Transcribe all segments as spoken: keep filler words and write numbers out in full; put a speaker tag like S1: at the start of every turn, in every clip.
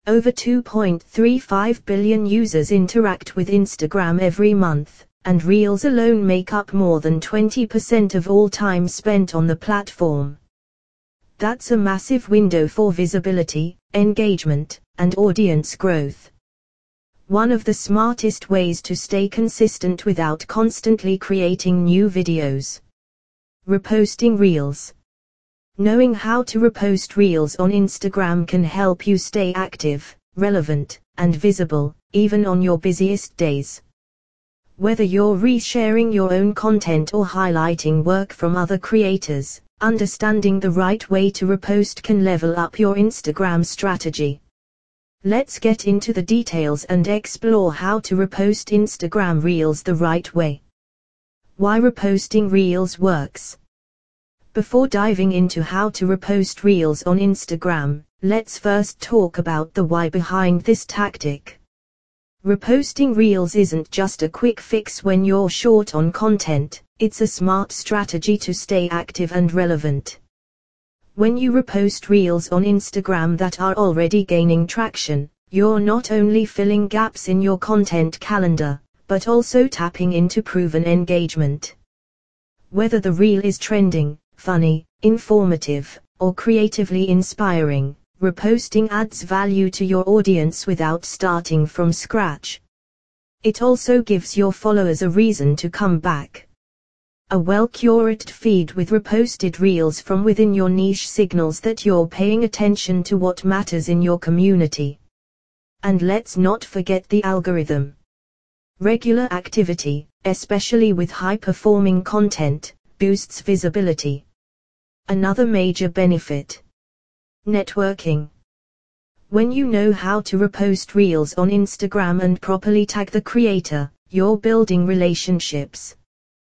S1: Over two point three five billion users interact with Instagram every month, and Reels alone make up more than twenty percent of all time spent on the platform. That's a massive window for visibility, engagement, and audience growth. One of the smartest ways to stay consistent without constantly creating new videos. Reposting Reels. Knowing how to repost Reels on Instagram can help you stay active, relevant, and visible, even on your busiest days. Whether you're resharing your own content or highlighting work from other creators, understanding the right way to repost can level up your Instagram strategy. Let's get into the details and explore how to repost Instagram Reels the right way. Why reposting Reels works. Before diving into how to repost Reels on Instagram, let's first talk about the why behind this tactic. Reposting Reels isn't just a quick fix when you're short on content, it's a smart strategy to stay active and relevant. When you repost Reels on Instagram that are already gaining traction, you're not only filling gaps in your content calendar, but also tapping into proven engagement. Whether the reel is trending, funny, informative, or creatively inspiring, reposting adds value to your audience without starting from scratch. It also gives your followers a reason to come back. A well-curated feed with reposted Reels from within your niche signals that you're paying attention to what matters in your community. And let's not forget the algorithm. Regular activity, especially with high-performing content, boosts visibility. Another major benefit. Networking. When you know how to repost Reels on Instagram and properly tag the creator, you're building relationships.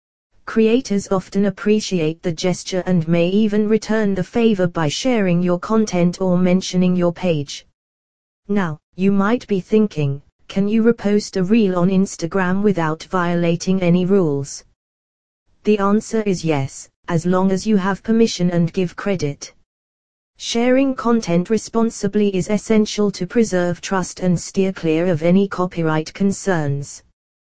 S1: Creators often appreciate the gesture and may even return the favor by sharing your content or mentioning your page. Now, you might be thinking, can you repost a reel on Instagram without violating any rules? The answer is yes, as long as you have permission and give credit. Sharing content responsibly is essential to preserve trust and steer clear of any copyright concerns.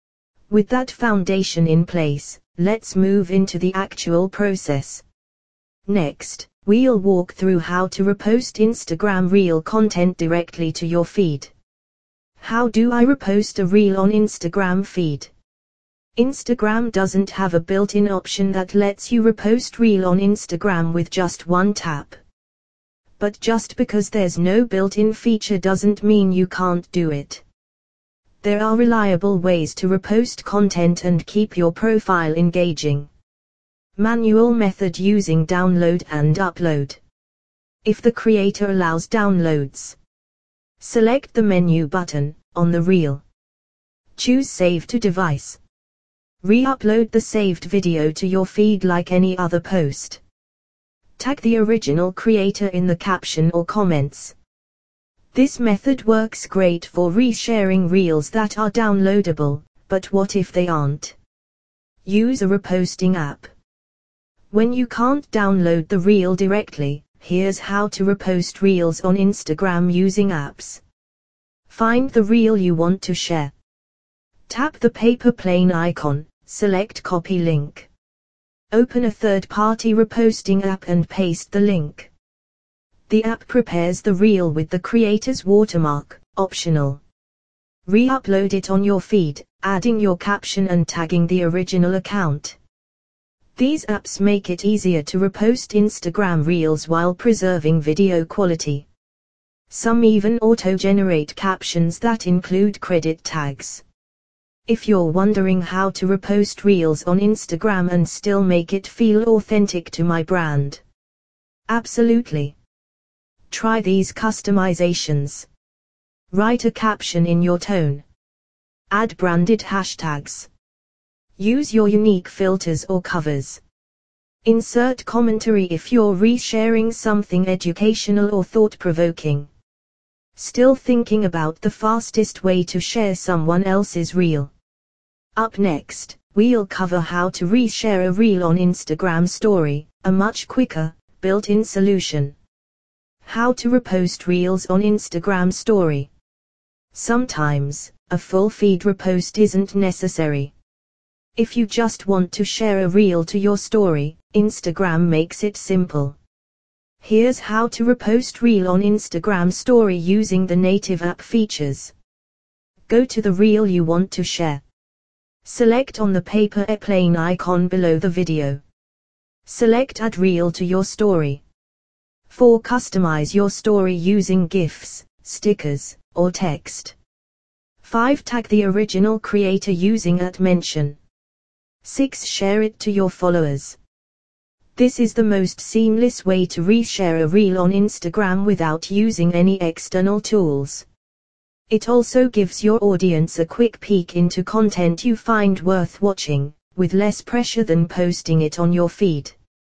S1: With that foundation in place, let's move into the actual process. Next, we'll walk through how to repost Instagram Reel content directly to your feed. How do I repost a Reel on Instagram feed? Instagram doesn't have a built-in option that lets you repost Reel on Instagram with just one tap. But just because there's no built-in feature doesn't mean you can't do it. There are reliable ways to repost content and keep your profile engaging. Manual method using download and upload. If the creator allows downloads, select the menu button on the reel. Choose Save to Device. Re-upload the saved video to your feed like any other post. Tag the original creator in the caption or comments. This method works great for resharing Reels that are downloadable, but what if they aren't? Use a reposting app. When you can't download the Reel directly, here's how to repost Reels on Instagram using apps. Find the Reel you want to share. Tap the paper plane icon, select Copy Link. Open a third-party reposting app and paste the link. The app prepares the Reel with the creator's watermark, optional. Re-upload it on your feed, adding your caption and tagging the original account. These apps make it easier to repost Instagram Reels while preserving video quality. Some even auto-generate captions that include credit tags. If you're wondering how to repost Reels on Instagram and still make it feel authentic to my brand, absolutely. Try these customizations. Write a caption in your tone. Add branded hashtags. Use your unique filters or covers. Insert commentary if you're resharing something educational or thought-provoking. Still thinking about the fastest way to share someone else's reel? Up next, we'll cover how to reshare a reel on Instagram Story, a much quicker, built-in solution. How to repost Reels on Instagram Story. Sometimes, a full feed repost isn't necessary. If you just want to share a reel to your story, Instagram makes it simple. Here's how to repost Reel on Instagram Story using the native app features. Go to the reel you want to share. Select on the paper airplane icon below the video. Select Add Reel to your story. four Customize your story using GIFs, stickers, or text. five Tag the original creator using at mention. six Share it to your followers. This is the most seamless way to reshare a reel on Instagram without using any external tools. It also gives your audience a quick peek into content you find worth watching, with less pressure than posting it on your feed.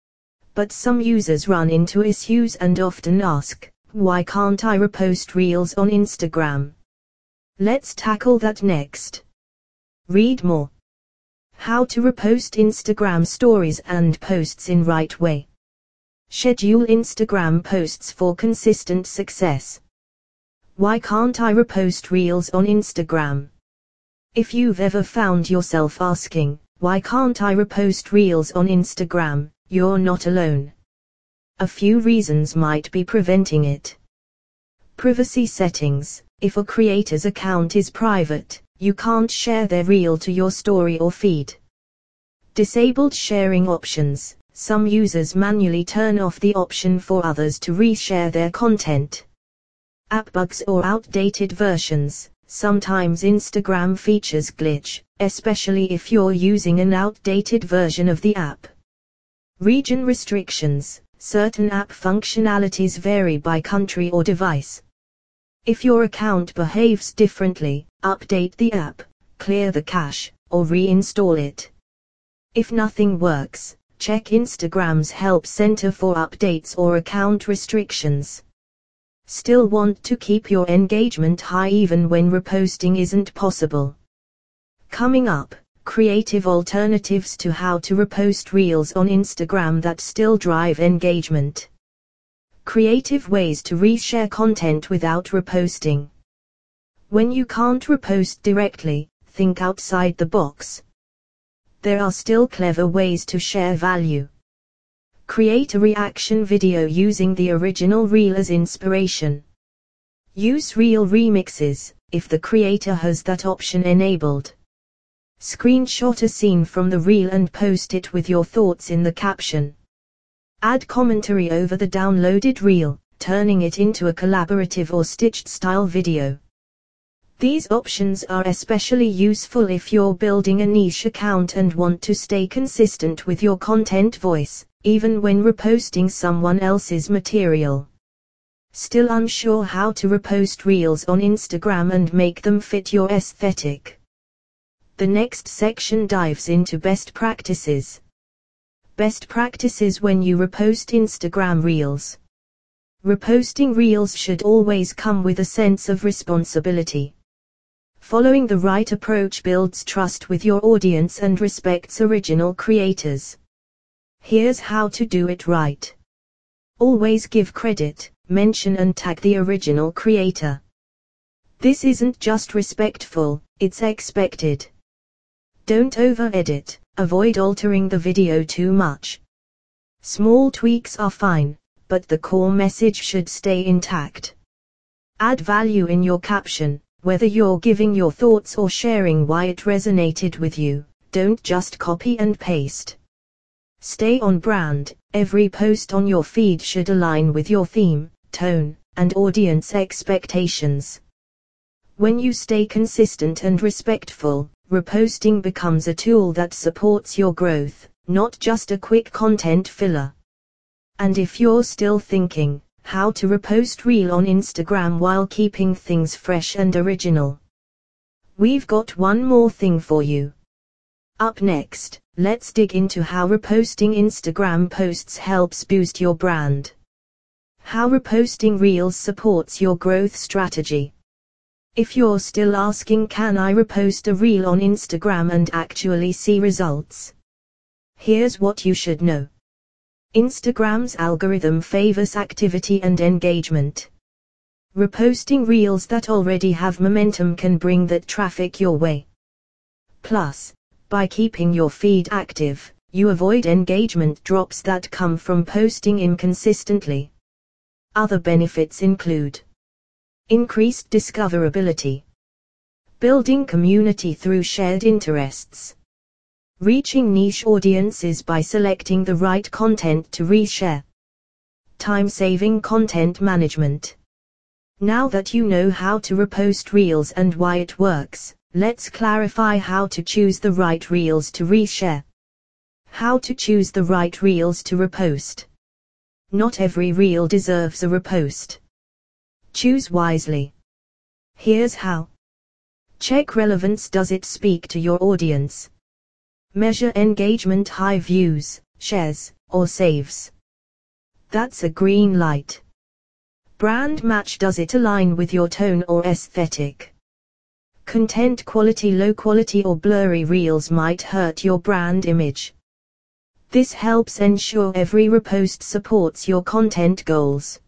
S1: But some users run into issues and often ask, why can't I repost Reels on Instagram? Let's tackle that next. Read more. How to repost Instagram stories and posts in right way. Schedule Instagram posts for consistent success. Why can't I repost Reels on Instagram? If you've ever found yourself asking, why can't I repost Reels on Instagram, you're not alone. A few reasons might be preventing it. Privacy settings. If a creator's account is private, you can't share their reel to your story or feed. Disabled sharing options. Some users manually turn off the option for others to reshare their content. App bugs or outdated versions. Sometimes Instagram features glitch, especially if you're using an outdated version of the app. Region restrictions. Certain app functionalities vary by country or device. If your account behaves differently, update the app, clear the cache, or reinstall it. If nothing works, check Instagram's Help Center for updates or account restrictions. Still want to keep your engagement high even when reposting isn't possible? Coming up, creative alternatives to how to repost Reels on Instagram that still drive engagement. Creative ways to reshare content without reposting. When you can't repost directly, think outside the box. There are still clever ways to share value. Create a reaction video using the original reel as inspiration. Use reel remixes, if the creator has that option enabled. Screenshot a scene from the reel and post it with your thoughts in the caption. Add commentary over the downloaded reel, turning it into a collaborative or stitched style video. These options are especially useful if you're building a niche account and want to stay consistent with your content voice, even when reposting someone else's material. Still unsure how to repost Reels on Instagram and make them fit your aesthetic? The next section dives into best practices. Best practices when you repost Instagram Reels. Reposting Reels should always come with a sense of responsibility. Following the right approach builds trust with your audience and respects original creators. Here's how to do it right. Always give credit, mention and tag the original creator. This isn't just respectful, it's expected. Don't over-edit, avoid altering the video too much. Small tweaks are fine, but the core message should stay intact. Add value in your caption, whether you're giving your thoughts or sharing why it resonated with you, don't just copy and paste. Stay on brand, every post on your feed should align with your theme, tone, and audience expectations. When you stay consistent and respectful, reposting becomes a tool that supports your growth, not just a quick content filler. And if you're still thinking, how to repost Reel on Instagram while keeping things fresh and original? We've got one more thing for you. Up next, let's dig into how reposting Instagram posts helps boost your brand. How reposting Reels supports your growth strategy. If you're still asking, can I repost a reel on Instagram and actually see results? Here's what you should know. Instagram's algorithm favors activity and engagement. Reposting reels that already have momentum can bring that traffic your way. Plus, by keeping your feed active, you avoid engagement drops that come from posting inconsistently. Other benefits include increased discoverability, building community through shared interests, reaching niche audiences by selecting the right content to reshare, time-saving content management. Now that you know how to repost reels and why it works, let's clarify how to choose the right reels to reshare. How to choose the right reels to repost. Not every reel deserves a repost. Choose wisely. Here's how. Check relevance. Does it speak to your audience? Measure engagement, high views, shares, or saves. That's a green light. Brand match. Does it align with your tone or aesthetic? Content quality. Low quality or blurry reels might hurt your brand image. This helps ensure every repost supports your content goals.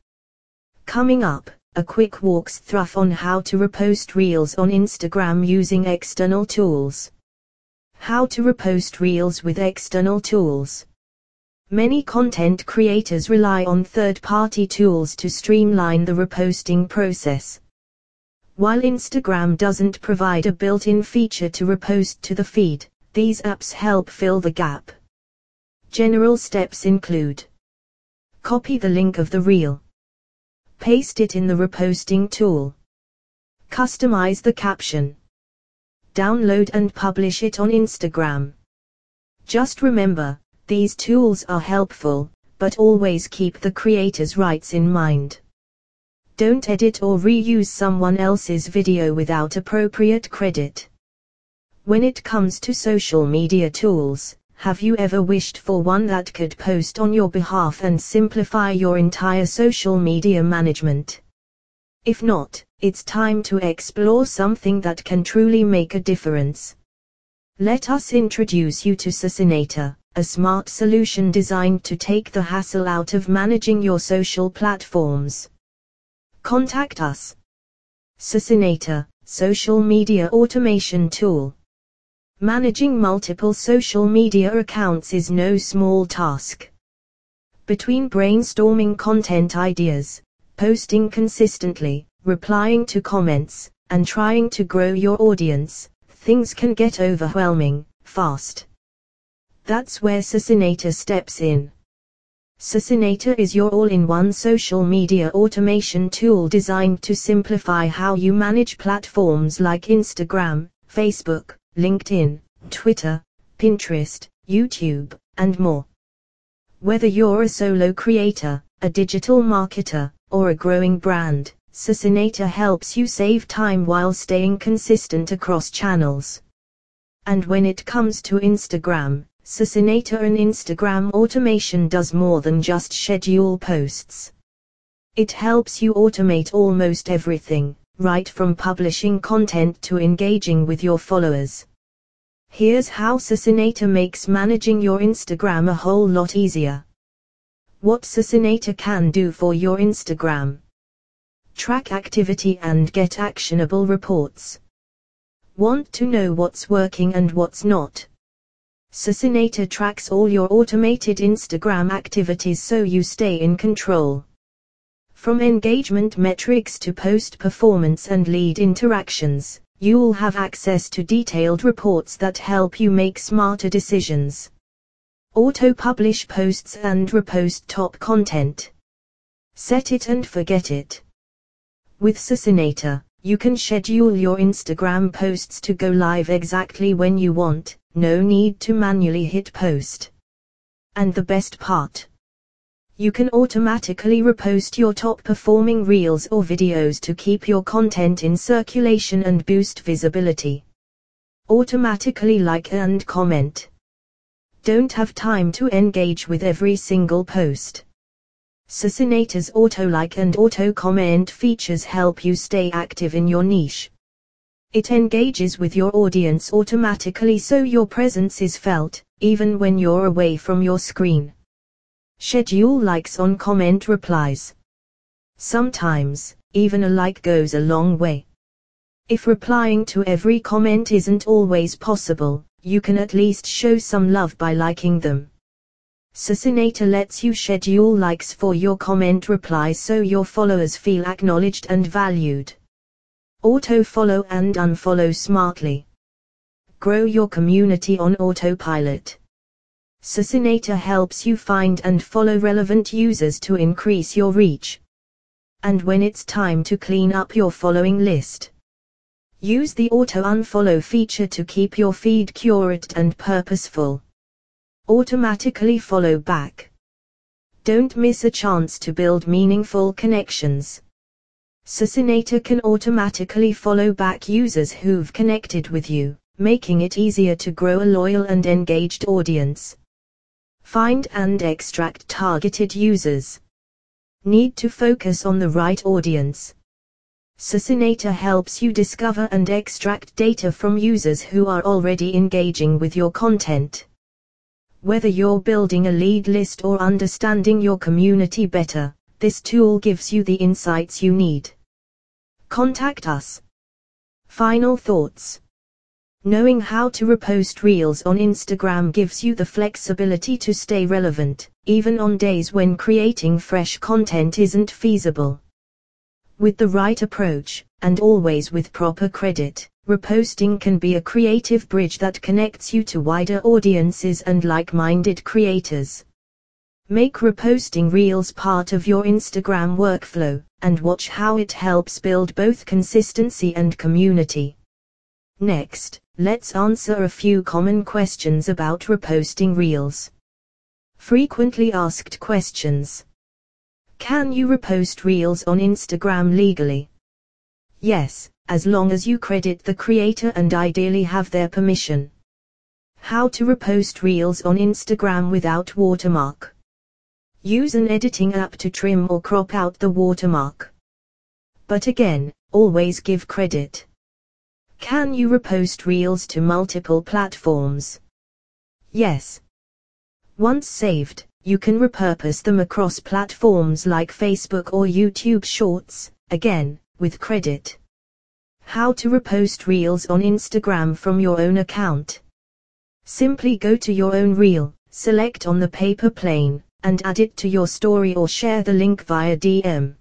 S1: Coming up, a quick walkthrough on how to repost reels on Instagram using external tools. How to repost reels with external tools. Many content creators rely on third-party tools to streamline the reposting process. While Instagram doesn't provide a built-in feature to repost to the feed, these apps help fill the gap. General steps include: copy the link of the reel, paste it in the reposting tool, customize the caption, download and publish it on Instagram. Just remember, these tools are helpful, but always keep the creator's rights in mind. Don't edit or reuse someone else's video without appropriate credit. When it comes to social media tools, have you ever wished for one that could post on your behalf and simplify your entire social media management? If not, it's time to explore something that can truly make a difference. Let us introduce you to Susinator, a smart solution designed to take the hassle out of managing your social platforms. Contact us. Susinator, social media automation tool. Managing multiple social media accounts is no small task. Between brainstorming content ideas, posting consistently, replying to comments, and trying to grow your audience, things can get overwhelming, fast. That's where Susinator steps in. Susinator is your all-in-one social media automation tool designed to simplify how you manage platforms like Instagram, Facebook, LinkedIn, Twitter, Pinterest, YouTube, and more. Whether you're a solo creator, a digital marketer, or a growing brand, Susinator helps you save time while staying consistent across channels. And when it comes to Instagram, Susinator and Instagram automation does more than just schedule posts. It helps you automate almost everything, right from publishing content to engaging with your followers. Here's how Susinator makes managing your Instagram a whole lot easier. What Susinator can do for your Instagram. Track activity and get actionable reports. Want to know what's working and what's not? Susinator tracks all your automated Instagram activities so you stay in control. From engagement metrics to post performance and lead interactions, you'll have access to detailed reports that help you make smarter decisions. Auto-publish posts and repost top content. Set it and forget it. With Susinator, you can schedule your Instagram posts to go live exactly when you want. No need to manually hit post. And the best part? You can automatically repost your top performing reels or videos to keep your content in circulation and boost visibility. Automatically like and comment. Don't have time to engage with every single post. Susinator's auto-like and auto-comment features help you stay active in your niche. It engages with your audience automatically so your presence is felt, even when you're away from your screen. Schedule likes on comment replies. Sometimes, even a like goes a long way. If replying to every comment isn't always possible, you can at least show some love by liking them. Susinator lets you schedule likes for your comment replies so your followers feel acknowledged and valued. Auto-follow and unfollow smartly. Grow your community on autopilot. Susinator helps you find and follow relevant users to increase your reach. And when it's time to clean up your following list, use the auto-unfollow feature to keep your feed curated and purposeful. Automatically follow back. Don't miss a chance to build meaningful connections. Susinator can automatically follow back users who've connected with you, making it easier to grow a loyal and engaged audience. Find and extract targeted users. Need to focus on the right audience. Susinator helps you discover and extract data from users who are already engaging with your content. Whether you're building a lead list or understanding your community better, this tool gives you the insights you need. Contact us. Final thoughts. Knowing how to repost Reels on Instagram gives you the flexibility to stay relevant, even on days when creating fresh content isn't feasible. With the right approach, and always with proper credit, reposting can be a creative bridge that connects you to wider audiences and like-minded creators. Make reposting Reels part of your Instagram workflow, and watch how it helps build both consistency and community. Next, let's answer a few common questions about reposting Reels. Frequently asked questions. Can you repost Reels on Instagram legally? Yes, as long as you credit the creator and ideally have their permission. How to repost Reels on Instagram without watermark. Use an editing app to trim or crop out the watermark. But again, always give credit. Can you repost Reels to multiple platforms? Yes. Once saved, you can repurpose them across platforms like Facebook or YouTube Shorts, again, with credit. How to repost Reels on Instagram from your own account. Simply go to your own Reel, select on the paper plane, and add it to your story or share the link via D M.